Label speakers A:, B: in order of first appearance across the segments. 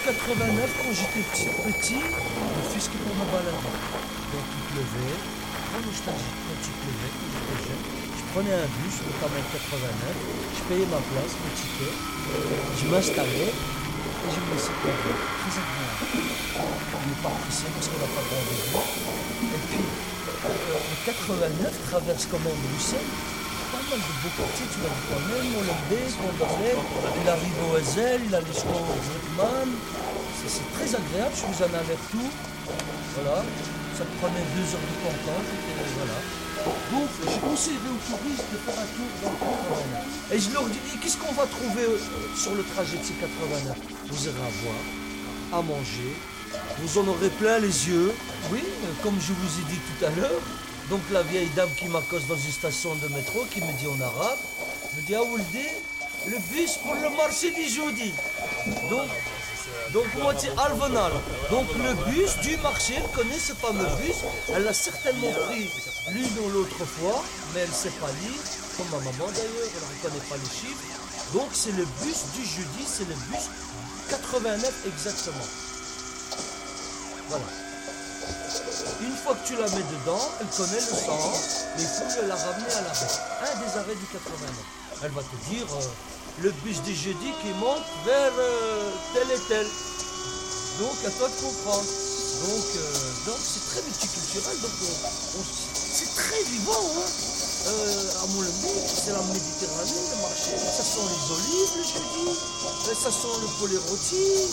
A: 89, quand j'étais petit, le fils qui pour me balader. Donc il pleuvait, très nostalgique quand il pleuvait, quand j'étais jeune. Je prenais un bus, notamment le 89, je payais ma place, mon ticket, je m'installais et je me laissais conduire. Très agréable. On n'est pas pressé parce qu'on n'a pas de rendez-vous. Et puis, le 89 traverse quand même Bruxelles. Pas mal de beaux quartiers, tu l'as vu toi-même, Molenbeek, Anderlecht, il arrive au Ezel, il allait jusqu'au Zurkman. C'est très agréable, je faisais un aller-retour. Voilà, ça me prenait 2 heures de temps, voilà. Donc, je conseillerais aux touristes de faire un tour dans le 89. Et je leur dis, qu'est-ce qu'on va trouver sur le trajet de ces 89? Vous irez à boire, à manger, vous en aurez plein les yeux. Oui, comme je vous ai dit tout à l'heure. Donc la vieille dame qui m'accoste dans une station de métro, qui me dit en arabe, me dit, ah Ouldi, le bus pour le marché du jeudi. Donc moi c'est Alvenal. Donc le bus du marché, elle connaît ce fameux bus, elle l'a certainement pris l'une ou l'autre fois, mais elle ne sait pas lire, comme ma maman d'ailleurs, elle ne reconnaît pas les chiffres. Donc c'est le bus du jeudi, c'est le bus 89 exactement. Voilà. Une fois que tu la mets dedans, elle connaît le sens, mais il faut la ramener à l'arrêt. Un des arrêts du 89. Elle va te dire le bus du jeudi qui monte vers tel et tel. Donc à toi de comprendre. Donc c'est très multiculturel, donc c'est très vivant. À Molenbeek, c'est la Méditerranée, le marché, ça sent les olives le jeudi, ça sent le poulet rôti.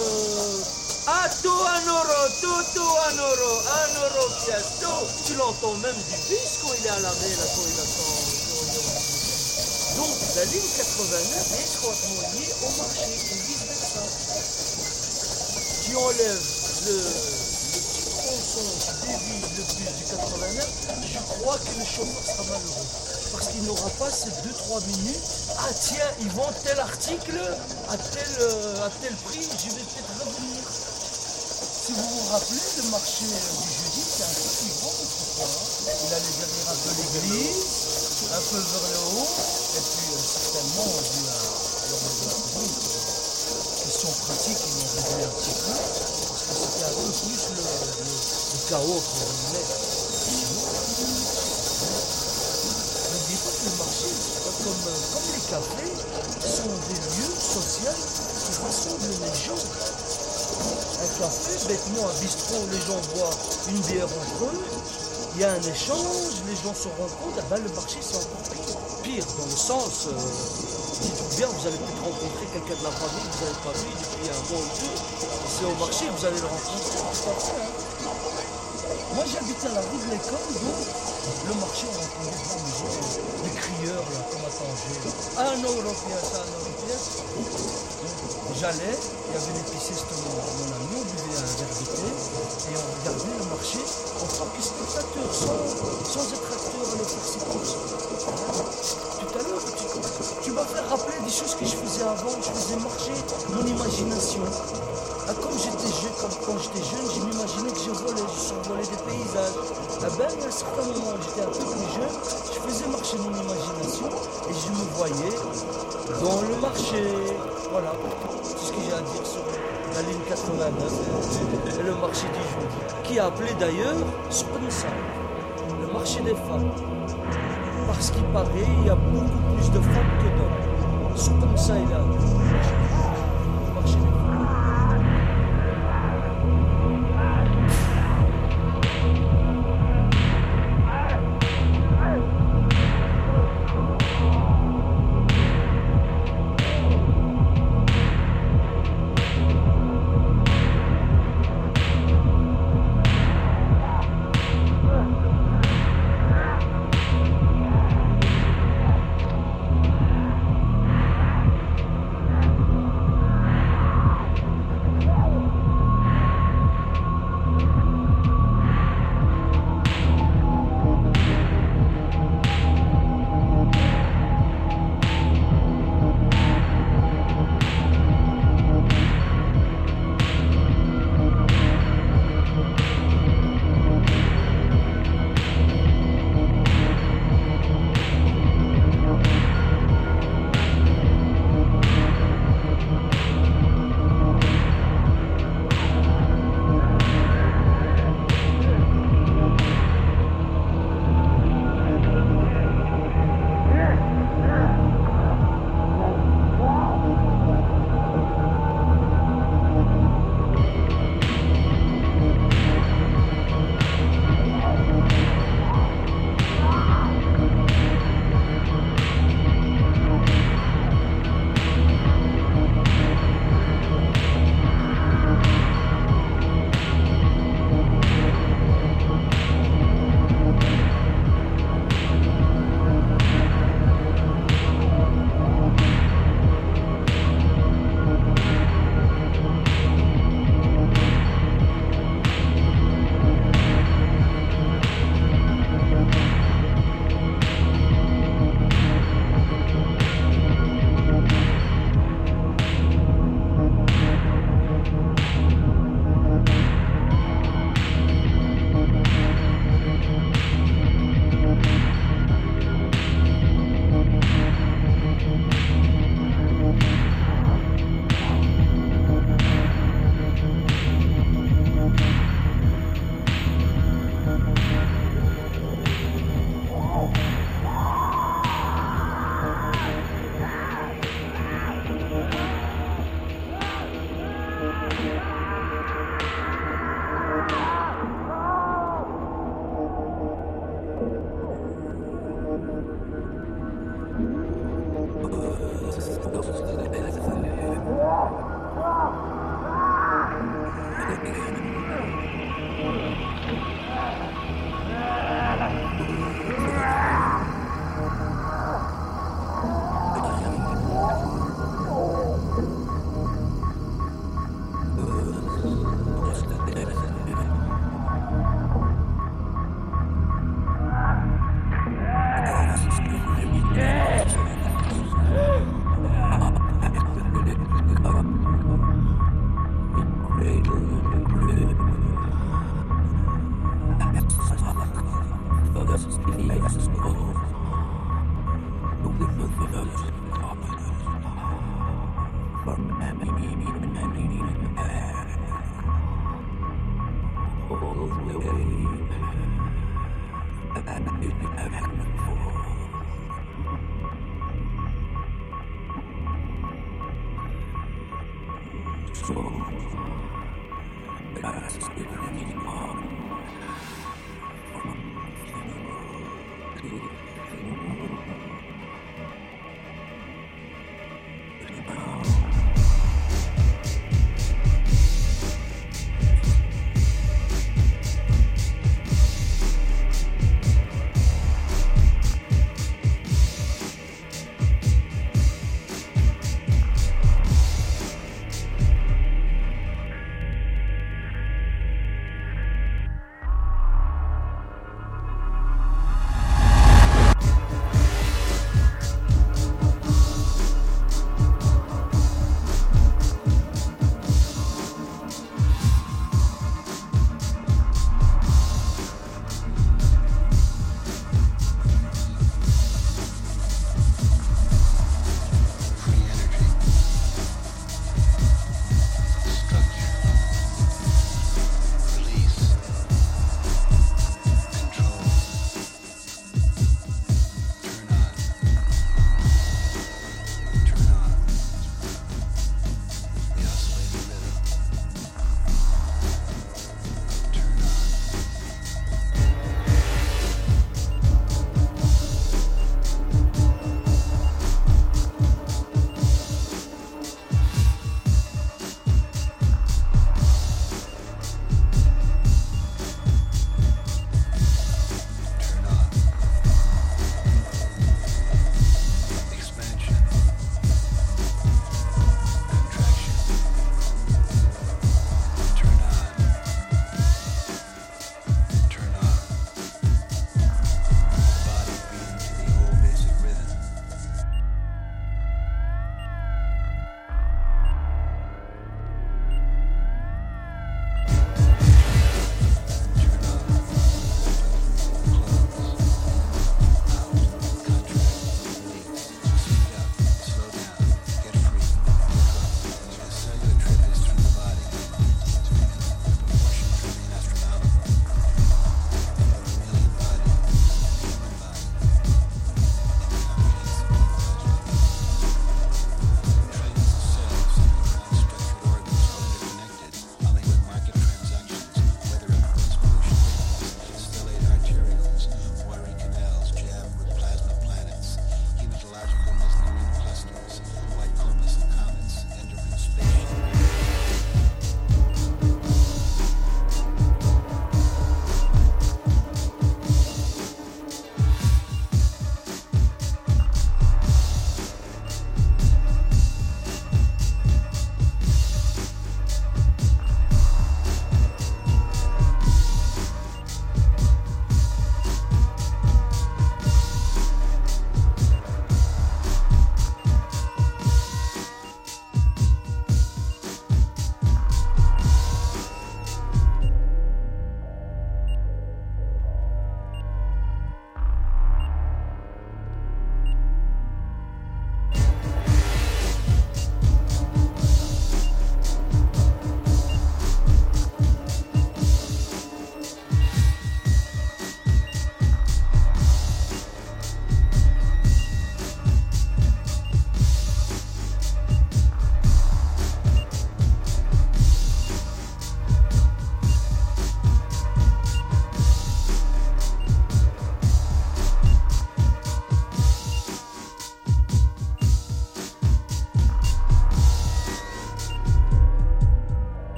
A: Tout un euro, fiasco. Tu l'entends même du bus quand il est à l'arrêt, là, quand il attend. Donc la ligne 89 est étroitement liée au marché et vice versa. Tu enlèves le petit tronçon qui dévie le bus du 89, je crois que le chauffeur sera malheureux. Parce qu'il n'aura pas ces 2-3 minutes. Ah tiens, ils vendent tel article à tel prix, je vais peut-être revenir. Si vous vous rappelez, le marché du jeudi, c'est un peu plus grand autrefois. Il allait derrière un peu l'église, un peu vers le haut, et puis certainement, dû à l'ordre de la Covid, question pratique, ils l'ont réduit un petit peu, parce que c'était un peu plus le chaos, entre guillemets. N'oubliez pas que le marché, comme les cafés, sont des lieux sociaux qui rassemblent les gens. Un café, bêtement, un bistrot où les gens boivent une bière entre eux, il y a un échange, les gens se rencontrent, le marché c'est encore pire. Pire, dans le sens, dites-vous bien, vous allez peut-être rencontrer quelqu'un de la famille que vous n'avez pas vu depuis un mois ou deux, c'est au marché, vous allez le rencontrer. Moi j'habite à la rue de l'école, donc le marché on rencontre plein de gens, des crieurs là, comme à Tanger. Un euro pièce. J'allais, il y avait l'épicier, c'était mon ami, on buvait un verre de thé et on regardait le marché en tant que spectateur, sans être acteur à aller faire ses courses. Tout à l'heure, tu m'as fait rappeler des choses que je faisais avant, je faisais marcher mon imagination. Comme quand j'étais jeune, je m'imaginais que je survolais des paysages. Il y a un certain moment où j'étais un peu plus jeune, je faisais marcher mon imagination et je me voyais dans le marché. Voilà, c'est ce que j'ai à dire sur la ligne 89 et le marché du jeudi, qui est appelé d'ailleurs Sponsor, le marché des femmes. Parce qu'il paraît, il y a beaucoup plus de femmes que d'hommes. Sponsor est là. Le marché des femmes.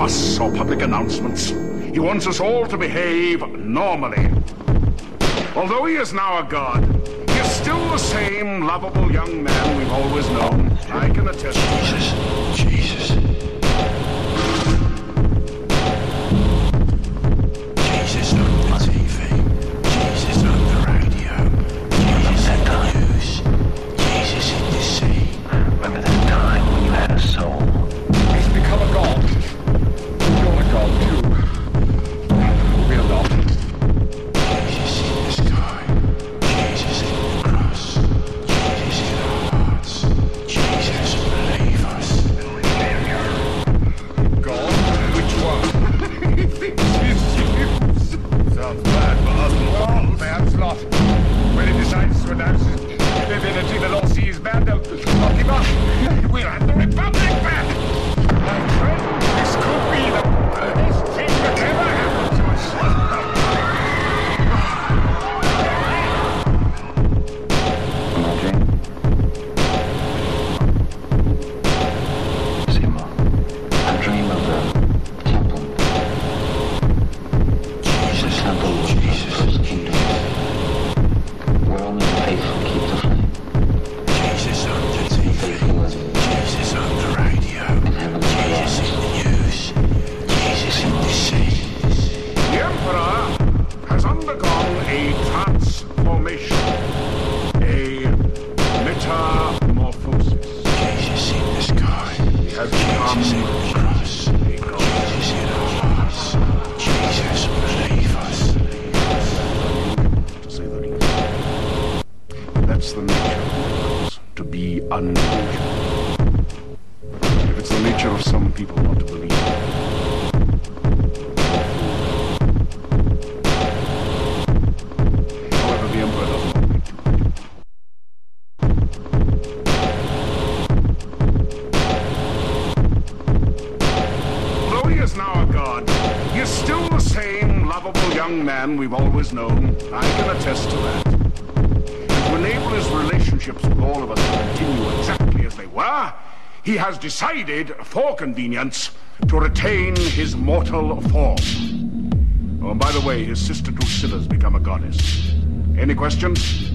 B: fuss or public announcements. He wants us all to behave normally. Although he is now a god, he is still the same lovable young man we've always known. I can attest to that.
C: Jesus. Jesus on the TV. Jesus on the radio. Jesus in the news. Jesus in the sea. Remember that time when you had a soul?
D: He's become a god. You're a god too. We're not.
C: Jesus in the sky. Jesus in the cross. Jesus in our hearts. Jesus, believe us.
D: God? Which one? He thinks he's Jews. Sounds bad for us. Well, perhaps not. When he decides to announce his divinity, the Lord sees bad. They'll lock him up. We'll have the Republic back. My friend, this could be the best thing that ever happened to us.
C: Seymour, I dream of a temple. Jesus, temple of the first kingdom, where only the faithful keep the flame. Jesus on the TV, Jesus on the radio, Jesus in the news, Jesus in the sea.
B: The Emperor has undergone a transformation, a metamorphosis.
C: Jesus in the sky,
B: He has become
C: Jesus in the cross,
B: a god.
C: Jesus in our hearts, Jesus, believe us.
B: To say the least. That's the nature of mortals, to be unusual. If it's the nature of some people not to believe, however, the Emperor doesn't want me to. Though he is now a god, he is still the same lovable young man we've always known. I can attest to that. And to enable his relationships with all of us to continue exactly as they were, he has decided, for convenience, to retain his mortal form. Oh, and by the way, his sister Drusilla's become a goddess. Any questions?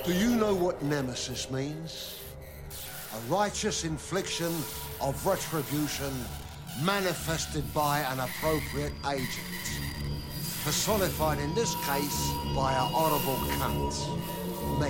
E: Do you know what nemesis means? A righteous infliction of retribution manifested by an appropriate agent. Personified in this case by a horrible cunt. Me.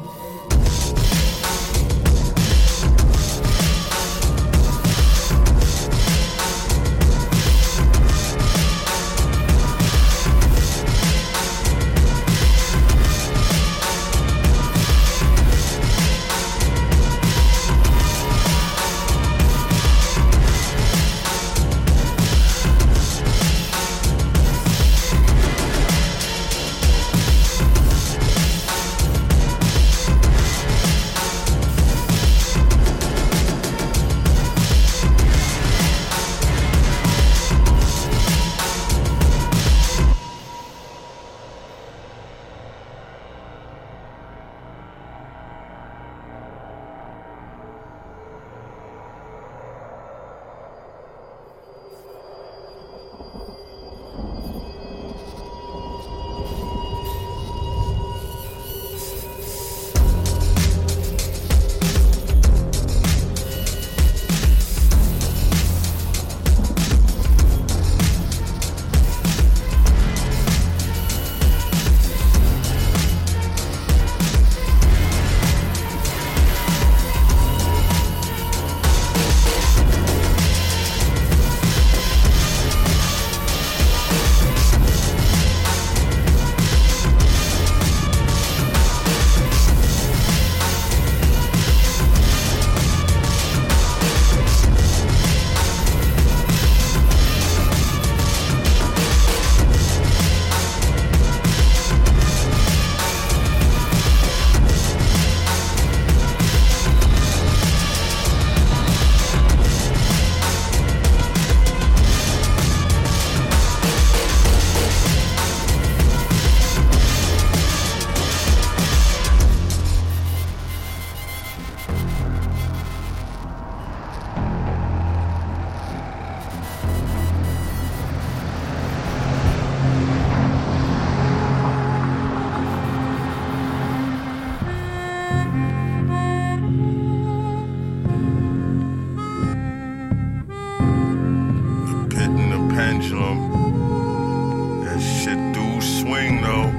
F: That shit do swing though.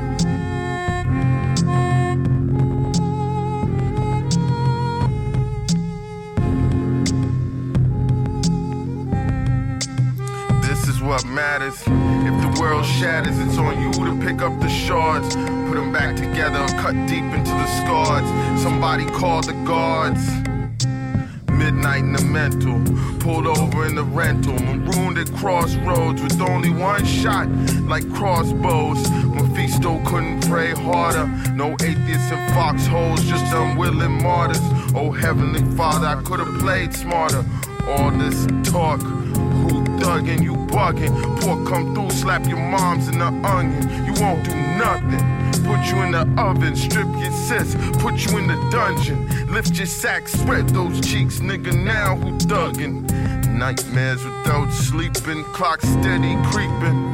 F: This is what matters. If the world shatters, it's on you to pick up the shards, put them back together, cut deep into the scars. Somebody called the guards. Midnight in the mental, pulled over in the rental, marooned at crossroads with only one shot, like crossbows. Mephisto couldn't pray harder, no atheists in foxholes, just unwilling martyrs. Oh Heavenly Father, I could've played smarter. All this talk, who thuggin', you buggin', pork come through, slap your moms in the onion, you won't do nothing. Put you in the oven, strip your sis, put you in the dungeon. Lift your sack, spread those cheeks, nigga, now who thuggin'? Nightmares without sleeping, clock steady creeping.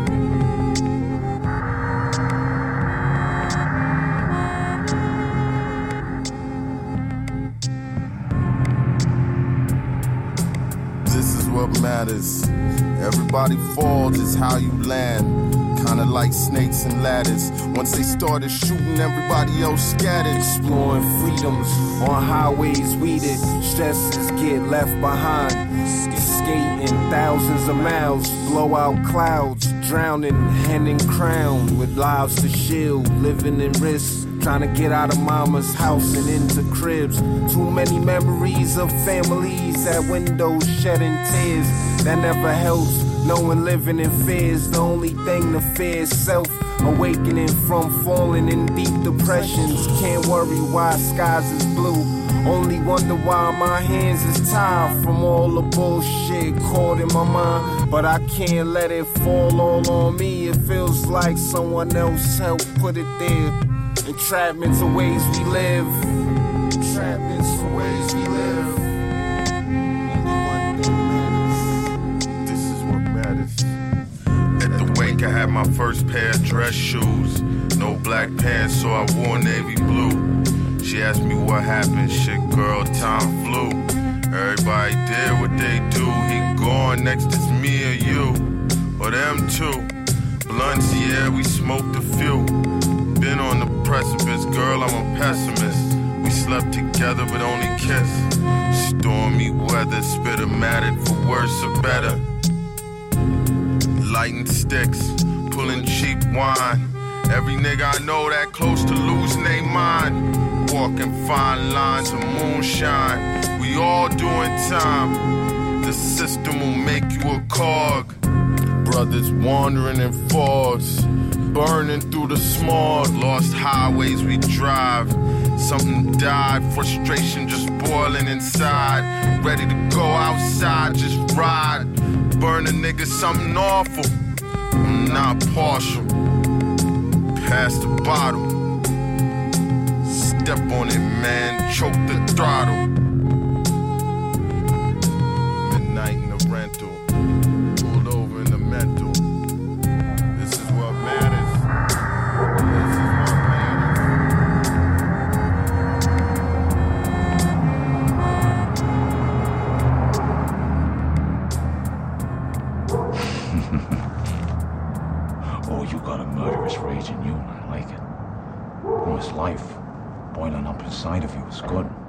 F: This is what matters. Everybody falls, it's how you land. Kinda like snakes and ladders. Once they started shooting, everybody else scattered.
G: Exploring freedoms on highways weeded. Stresses get left behind. Skating thousands of miles. Blow out clouds. Drowning, hand in crown. With lives to shield. Living in risk. Trying to get out of mama's house and into cribs. Too many memories of families at windows shedding tears. That never helps. Knowing living in fears, the only thing to fear is self. Awakening from falling in deep depressions. Can't worry why skies is blue. Only wonder why my hands is tied from all the bullshit caught in my mind. But I can't let it fall all on me. It feels like someone else helped put it there. Entrapments are ways we live. Entrapments are ways we live.
F: I had my first pair of dress shoes. No black pants, so I wore navy blue. ask me what happened, shit, girl, time flew. Everybody did what they do. He gone, next it's me or you, or them two. Blunts, yeah, we smoked a few. Been on the precipice, girl, I'm a pessimist. We slept together but only kissed. Stormy weather, spit-o-matic for worse or better. Lighting sticks, pulling cheap wine. Every nigga I know that close to losing they mind. Walking fine lines of moonshine. We all doing time. The system will make you a cog. Brothers wandering in fogs, burning through the smog. Lost highways we drive. Something died, frustration just boiling inside. Ready to go outside, just ride. Burn a nigga something awful. I'm not partial. Pass the bottle. Step on it, man. Choke the throttle. Midnight in the rental. Pulled over in the mental. This is what matters. This is what
C: Oh, you got a murderous rage in you, and I like it. Oh, it's life boiling up inside of you. It's good.